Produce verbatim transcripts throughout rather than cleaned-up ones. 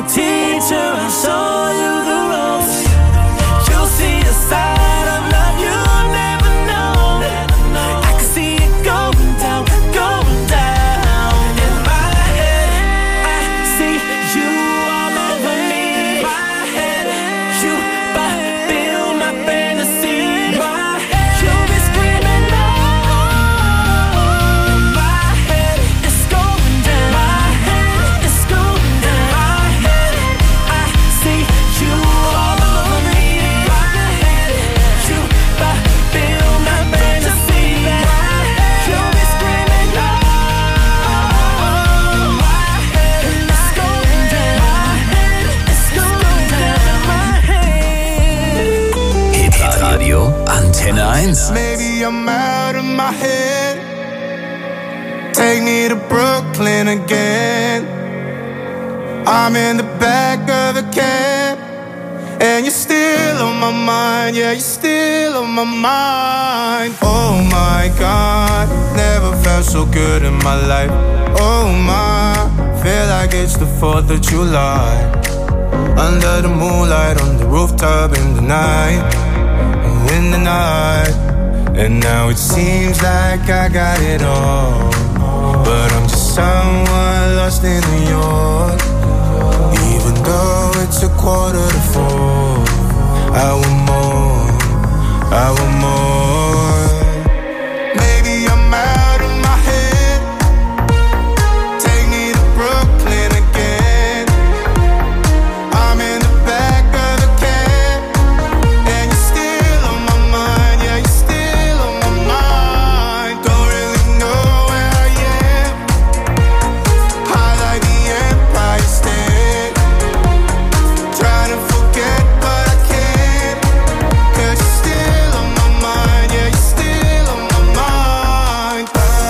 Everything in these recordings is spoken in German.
teacher, I'll show you the ropes. You'll see a side of love you'll never know. I can see it going down, going down. In my head, I see you all over me. In my head, you fulfill my fantasy. In my head, you'll be screaming oh. In my head, it's going down. My head, it's going down. My head, I see you all over me. In my head, you fulfill my fantasy. In my head, you'll be screaming oh. My head, it's going down. My head, it's going down. My head. Hitradio Antenne eins. Maybe I'm out of my head. Take me to Brooklyn again. I'm in the back of the cab, and you're still on my mind. Yeah, you're still on my mind. Oh my God, never felt so good in my life. Oh my, feel like it's the fourth of July. Under the moonlight, on the rooftop in the night, oh, in the night. And now it seems like I got it all, but I'm just someone lost in New York. Even though it's a quarter to four, I want more, I want more. Maybe I'm out of my head. Take me to Brooklyn again. I'm in the back of the cab, and you're still on my mind. Yeah, you're still on my mind. Don't really know where I am. High like the Empire State. Trying to forget, but I can't. 'Cause you're still on my mind. Yeah, you're still on my mind.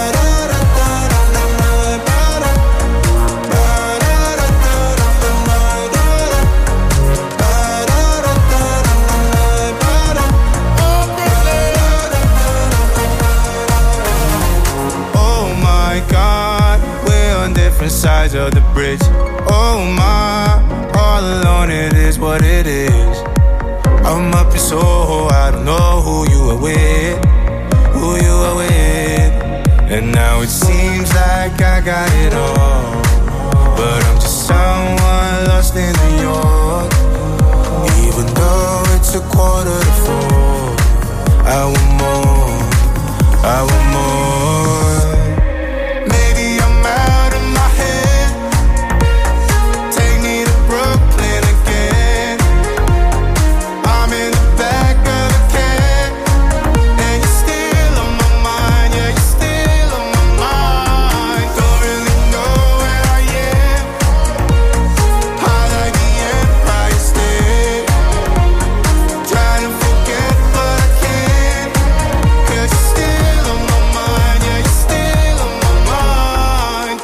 Oh my God, we're on different sides of the bridge. Oh my, all alone it is what it is. I'm up in Soho, I don't know who you are with, who you are with. And now it seems like I got it all, but I'm just someone lost in New York. Even though it's a quarter to four, I want more, I want more. Maybe I'm out of my head. Take me to Brooklyn again. I'm in the back of the cab, and you're still on my mind. Yeah, you're still on my mind. Don't really know where I am. High like the Empire State. Trying to forget, but I can't. 'Cause you're still on my mind. Yeah, you're still on my mind.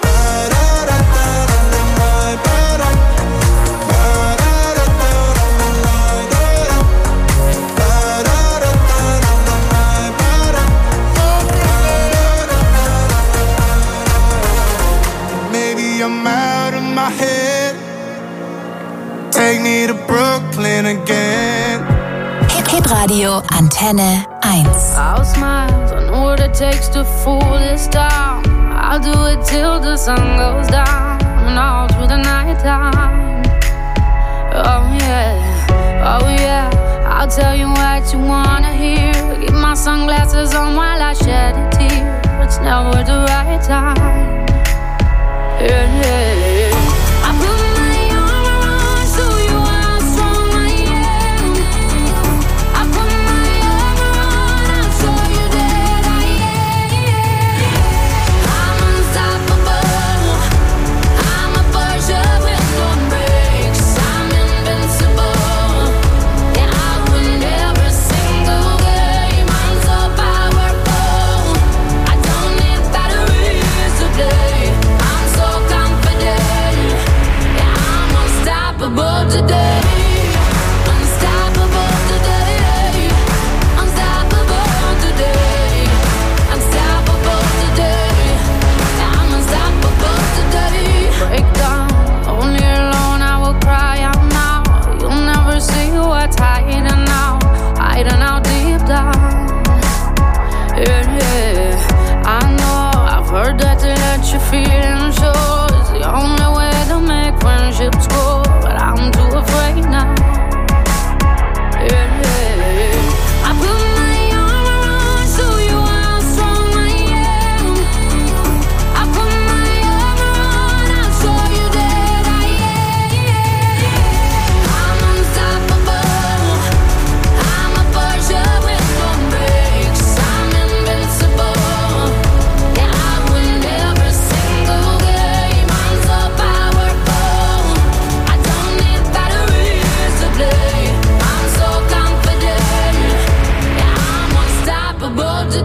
Maybe I'm out of my head. Take me to Brooklyn again. Hitradio Antenne eins. I'll smile, I know what it takes to fool this town. I'll do it till the sun goes down and all through the night time. Oh yeah, oh yeah, I'll tell you what you wanna hear. Keep my sunglasses on while I shed a tear. It's never the right time. Yeah, yeah, yeah. I put my arm around, show you how strong I am. I put my arm around, I'll show you that I am. I'm unstoppable. I'm a Porsche with no brakes. I'm invincible. Yeah, I win every single game. I'm so powerful. I don't need batteries today. I'm so confident. Yeah, I'm unstoppable today. Unstoppable today. Unstoppable today. Unstoppable today. Yeah, I'm unstoppable today. Break down, only alone I will cry.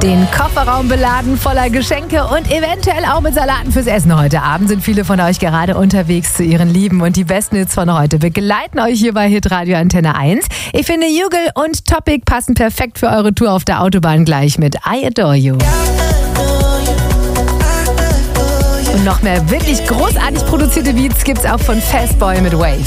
Den Kofferraum beladen voller Geschenke und eventuell auch mit Salaten fürs Essen heute Abend sind viele von euch gerade unterwegs zu ihren Lieben. Und die besten Hits von heute begleiten euch hier bei Hitradio Antenne eins. Ich finde, Jugel und Topic passen perfekt für eure Tour auf der Autobahn gleich mit I Adore You. Und noch mehr wirklich großartig produzierte Beats gibt's auch von Fastboy mit Wave.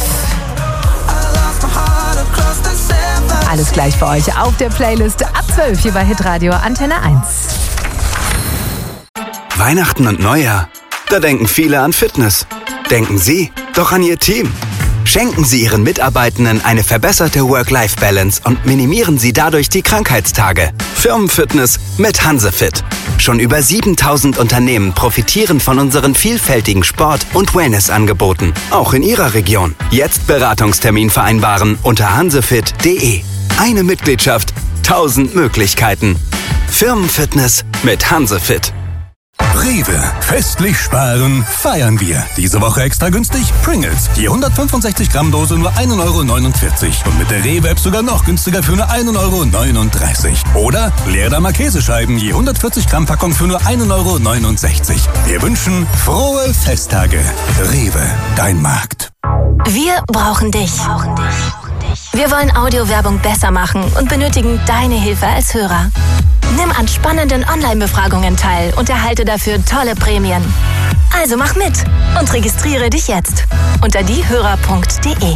Alles gleich für euch auf der Playlist ab zwölf hier bei Hitradio Antenne eins. Weihnachten und Neujahr, da denken viele an Fitness. Denken Sie doch an Ihr Team. Schenken Sie Ihren Mitarbeitenden eine verbesserte Work-Life-Balance und minimieren Sie dadurch die Krankheitstage. Firmenfitness mit Hansefit. Schon über siebentausend Unternehmen profitieren von unseren vielfältigen Sport- und Wellness-Angeboten, auch in Ihrer Region. Jetzt Beratungstermin vereinbaren unter hansefit punkt de. Eine Mitgliedschaft, tausend Möglichkeiten. Firmenfitness mit Hansefit. Rewe. Festlich sparen, feiern wir. Diese Woche extra günstig Pringles. Die hundertfünfundsechzig Gramm Dose nur ein Euro neunundvierzig. Und mit der Rewe-App sogar noch günstiger für nur ein Euro neununddreißig. Oder Leerdammer Käsescheiben, je hundertvierzig Gramm Packung für nur ein Euro neunundsechzig. Wir wünschen frohe Festtage. Rewe, dein Markt. Wir brauchen dich. Wir wollen Audiowerbung besser machen und benötigen deine Hilfe als Hörer. Nimm an spannenden Online-Befragungen teil und erhalte dafür tolle Prämien. Also mach mit und registriere dich jetzt unter diehörer punkt de.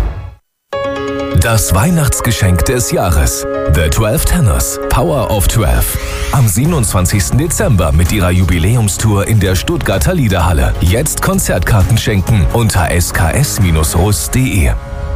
Das Weihnachtsgeschenk des Jahres. The zwölf Tenors, Power of zwölf. Am siebenundzwanzigsten Dezember mit ihrer Jubiläumstour in der Stuttgarter Liederhalle. Jetzt Konzertkarten schenken unter s k s Bindestrich rus punkt de.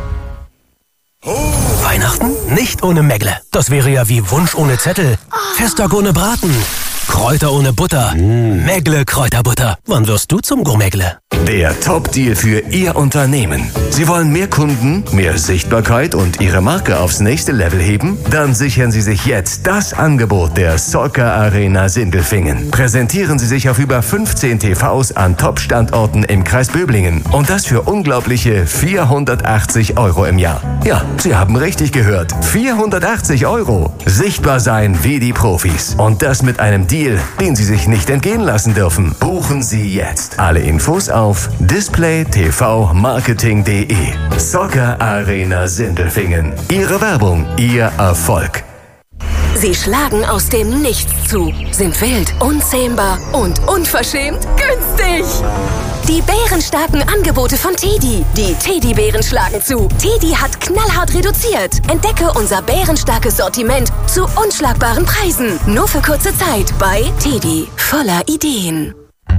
Weihnachten nicht ohne Megle. Das wäre ja wie Wunsch ohne Zettel. Festtag ohne Braten. Kräuter ohne Butter. Megle Kräuterbutter. Wann wirst du zum Gourmetle? Der Top-Deal für Ihr Unternehmen. Sie wollen mehr Kunden, mehr Sichtbarkeit und Ihre Marke aufs nächste Level heben? Dann sichern Sie sich jetzt das Angebot der Soccer Arena Sindelfingen. Präsentieren Sie sich auf über fünfzehn T Vs an Top-Standorten im Kreis Böblingen. Und das für unglaubliche vierhundertachtzig Euro im Jahr. Ja, Sie haben richtig gehört. vierhundertachtzig Euro. Sichtbar sein wie die Profis. Und das mit einem Deal, den Sie sich nicht entgehen lassen dürfen. Buchen Sie jetzt. Alle Infos auf display t v marketing punkt de. Soccer Arena Sindelfingen. Ihre Werbung, Ihr Erfolg. Sie schlagen aus dem Nichts zu, sind wild, unzähmbar und unverschämt günstig. Die bärenstarken Angebote von Teddy. Die Teddybären schlagen zu. Teddy hat knallhart reduziert. Entdecke unser bärenstarkes Sortiment zu unschlagbaren Preisen. Nur für kurze Zeit bei Teddy. Voller Ideen.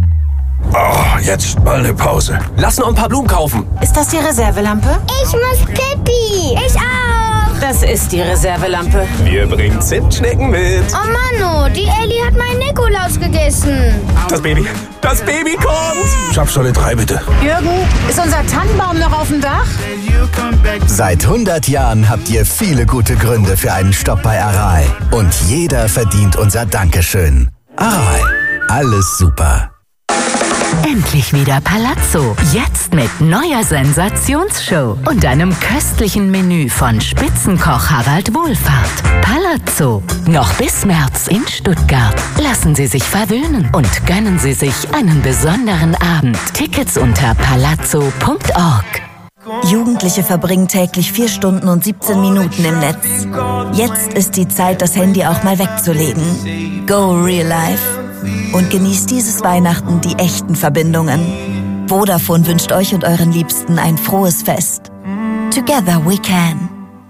Oh, jetzt mal eine Pause. Lass noch ein paar Blumen kaufen. Ist das die Reservelampe? Ich muss Pippi. Ich auch. Das ist die Reservelampe. Wir bringen Zimtschnecken mit. Oh Mano, die Elli hat meinen Nikolaus gegessen. Das Baby, das Baby kommt. Schafscholle drei bitte. Jürgen, ist unser Tannenbaum noch auf dem Dach? Seit hundert Jahren habt ihr viele gute Gründe für einen Stopp bei Aral. Und jeder verdient unser Dankeschön. Aral, alles super. Endlich wieder Palazzo. Jetzt mit neuer Sensationsshow und einem köstlichen Menü von Spitzenkoch Harald Wohlfahrt. Palazzo. Noch bis März in Stuttgart. Lassen Sie sich verwöhnen und gönnen Sie sich einen besonderen Abend. Tickets unter palazzo punkt org. Jugendliche verbringen täglich vier Stunden und siebzehn Minuten im Netz. Jetzt ist die Zeit, das Handy auch mal wegzulegen. Go Real Life. Und genießt dieses Weihnachten die echten Verbindungen. Vodafone wünscht euch und euren Liebsten ein frohes Fest. Together we can.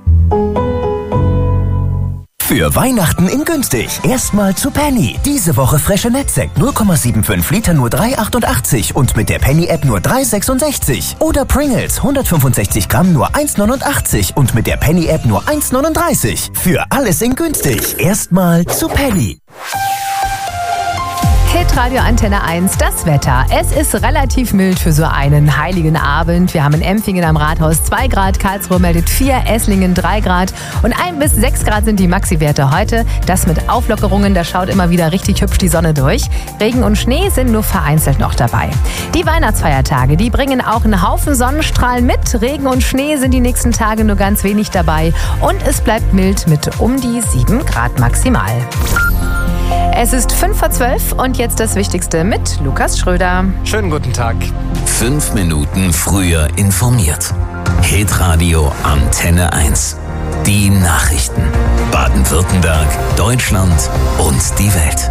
Für Weihnachten in günstig. Erstmal zu Penny. Diese Woche frische Netzsekt null Komma fünfundsiebzig Liter nur drei achtundachtzig und mit der Penny-App nur drei sechsundsechzig. Oder Pringles hundertfünfundsechzig Gramm nur eins neunundachtzig und mit der Penny-App nur eins neununddreißig. Für alles in günstig. Erstmal zu Penny. Hitradio Antenne eins, das Wetter. Es ist relativ mild für so einen heiligen Abend. Wir haben in Empfingen am Rathaus zwei Grad, Karlsruhe meldet vier, Esslingen drei Grad und ein bis sechs Grad sind die Maxi-Werte heute. Das mit Auflockerungen, da schaut immer wieder richtig hübsch die Sonne durch. Regen und Schnee sind nur vereinzelt noch dabei. Die Weihnachtsfeiertage, die bringen auch einen Haufen Sonnenstrahlen mit. Regen und Schnee sind die nächsten Tage nur ganz wenig dabei und es bleibt mild mit um die sieben Grad maximal. Es ist fünf vor zwölf und jetzt das Wichtigste mit Lukas Schröder. Schönen guten Tag. Fünf Minuten früher informiert. Hitradio Antenne eins. Die Nachrichten. Baden-Württemberg, Deutschland und die Welt.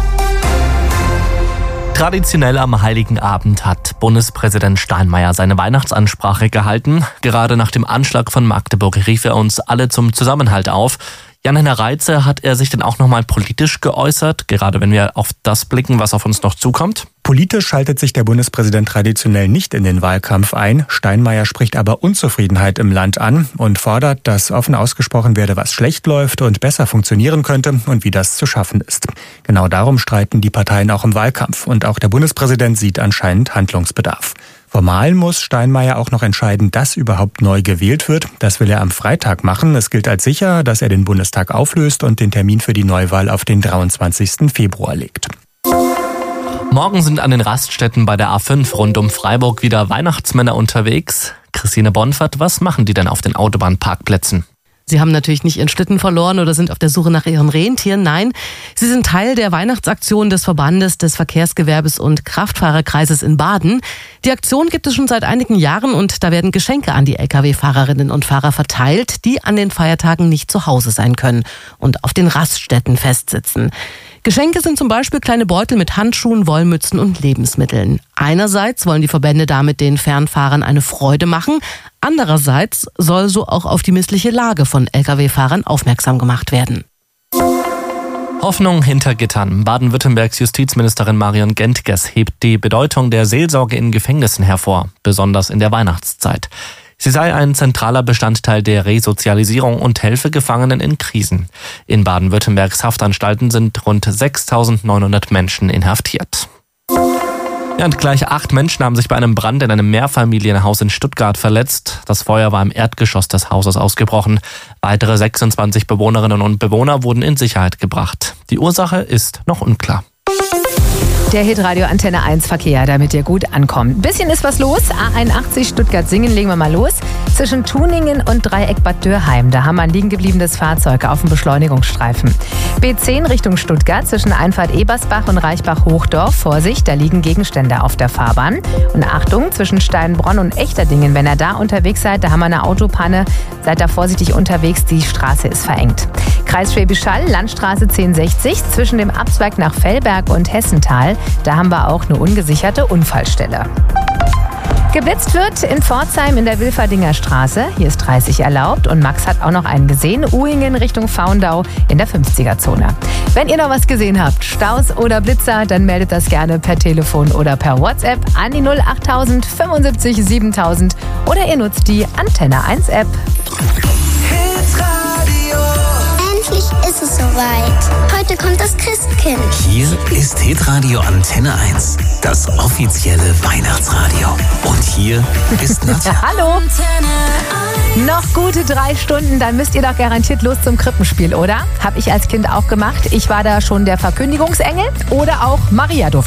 Traditionell am Heiligen Abend hat Bundespräsident Steinmeier seine Weihnachtsansprache gehalten. Gerade nach dem Anschlag von Magdeburg rief er uns alle zum Zusammenhalt auf. Jan-Henner Reitze, hat er sich denn auch nochmal politisch geäußert, gerade wenn wir auf das blicken, was auf uns noch zukommt? Politisch schaltet sich der Bundespräsident traditionell nicht in den Wahlkampf ein. Steinmeier spricht aber Unzufriedenheit im Land an und fordert, dass offen ausgesprochen werde, was schlecht läuft und besser funktionieren könnte und wie das zu schaffen ist. Genau darum streiten die Parteien auch im Wahlkampf und auch der Bundespräsident sieht anscheinend Handlungsbedarf. Formal muss Steinmeier auch noch entscheiden, dass überhaupt neu gewählt wird. Das will er am Freitag machen. Es gilt als sicher, dass er den Bundestag auflöst und den Termin für die Neuwahl auf den dreiundzwanzigsten Februar legt. Morgen sind an den Raststätten bei der A fünf rund um Freiburg wieder Weihnachtsmänner unterwegs. Christine Bonfert, was machen die denn auf den Autobahnparkplätzen? Sie haben natürlich nicht ihren Schlitten verloren oder sind auf der Suche nach ihren Rentieren. Nein, sie sind Teil der Weihnachtsaktion des Verbandes des Verkehrsgewerbes und Kraftfahrerkreises in Baden. Die Aktion gibt es schon seit einigen Jahren und da werden Geschenke an die L K W-Fahrerinnen und Fahrer verteilt, die an den Feiertagen nicht zu Hause sein können und auf den Raststätten festsitzen. Geschenke sind zum Beispiel kleine Beutel mit Handschuhen, Wollmützen und Lebensmitteln. Einerseits wollen die Verbände damit den Fernfahrern eine Freude machen. Andererseits soll so auch auf die missliche Lage von L K W-Fahrern aufmerksam gemacht werden. Hoffnung hinter Gittern. Baden-Württembergs Justizministerin Marion Gentges hebt die Bedeutung der Seelsorge in Gefängnissen hervor, besonders in der Weihnachtszeit. Sie sei ein zentraler Bestandteil der Resozialisierung und helfe Gefangenen in Krisen. In Baden-Württembergs Haftanstalten sind rund sechstausendneunhundert Menschen inhaftiert. Ja, und gleich acht Menschen haben sich bei einem Brand in einem Mehrfamilienhaus in Stuttgart verletzt. Das Feuer war im Erdgeschoss des Hauses ausgebrochen. Weitere sechsundzwanzig Bewohnerinnen und Bewohner wurden in Sicherheit gebracht. Die Ursache ist noch unklar. Der Hitradio Antenne eins Verkehr, damit ihr gut ankommt. Bisschen ist was los. A einundachtzig Stuttgart-Singen, legen wir mal los. Zwischen Tuningen und Dreieck Bad Dürrheim. Da haben wir ein liegen gebliebenes Fahrzeug auf dem Beschleunigungsstreifen. B zehn Richtung Stuttgart zwischen Einfahrt Ebersbach und Reichbach-Hochdorf. Vorsicht, da liegen Gegenstände auf der Fahrbahn. Und Achtung, zwischen Steinbronn und Echterdingen. Wenn ihr da unterwegs seid, da haben wir eine Autopanne. Seid da vorsichtig unterwegs, die Straße ist verengt. Kreis Schwäbisch Hall, Landstraße zehn sechzig zwischen dem Abzweig nach Fellberg und Hessental. Da haben wir auch eine ungesicherte Unfallstelle. Geblitzt wird in Pforzheim in der Wilferdinger Straße. Hier ist dreißig erlaubt und Max hat auch noch einen gesehen. Uhingen Richtung Faundau in der fünfziger-Zone. Wenn ihr noch was gesehen habt, Staus oder Blitzer, dann meldet das gerne per Telefon oder per WhatsApp an die null achttausend fünfundsiebzig siebentausend oder ihr nutzt die Antenne eins App. Endlich ist es soweit. Heute kommt das Christkind. Hier ist Hitradio Antenne eins, das offizielle Weihnachtsradio. Und hier ist Nadja. Hallo. Noch gute drei Stunden, dann müsst ihr doch garantiert los zum Krippenspiel, oder? Hab ich als Kind auch gemacht. Ich war da schon der Verkündigungsengel oder auch Maria durfte